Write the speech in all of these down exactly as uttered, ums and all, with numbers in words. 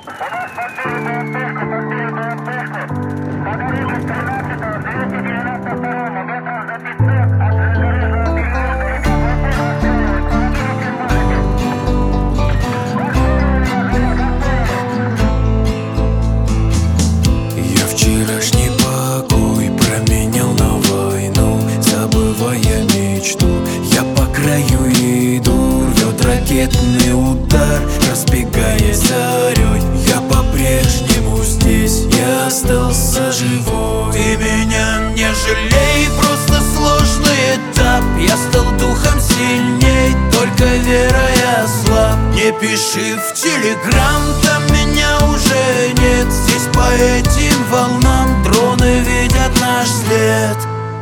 Вчерашний покой променял на войну, забывая мечту. Я по краю иду, рвет ракетный удар, разбегаясь зарей. Я по-прежнему здесь, я остался живой. Ты меня не жалей, просто сложный этап. Я стал духом сильней, только вера я слаб. Не пиши в телеграм, там меня уже нет. Здесь по этим волнам дроны видят наш след.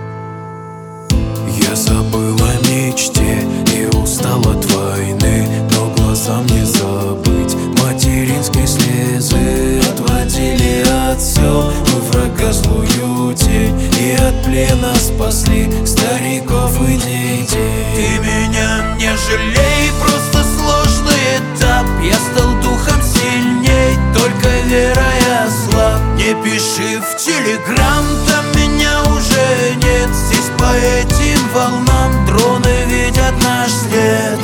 Я забыл о мечте и устал от войны, но глазам не забыть материнской слезы. Отводили от сел мы врага злую тень, и от плена спасли стариков и детей. Ты меня не жалей, просто сложный этап. Я стал духом сильней, только вера я слаб. Не пиши в телеграм, там меня уже нет. Здесь по этим волнам дроны видят наш след.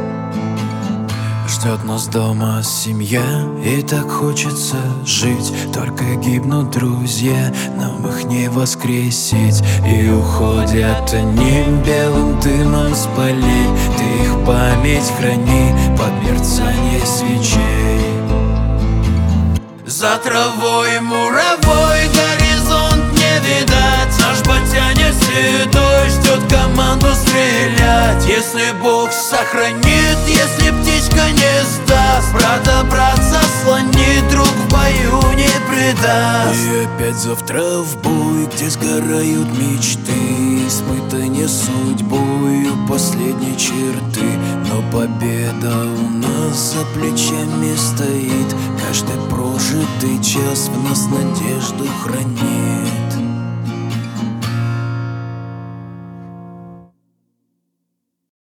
Ждет нас дома семья, и так хочется жить. Только гибнут друзья, нам их не воскресить. И уходят они белым дымом спалить. Ты их память храни под мерцание свечей. За травой муровой горизонт не видать. Наш батяня седой ждет команду стрелять. Если Бог сохранит, если птичка не сдаст, брата брат заслонит, друг в бою не предаст. И опять завтра в бой, где сгорают мечты, испытания судьбою последней черты. Но победа у нас за плечами стоит, каждый прожитый час в нас надежду хранит.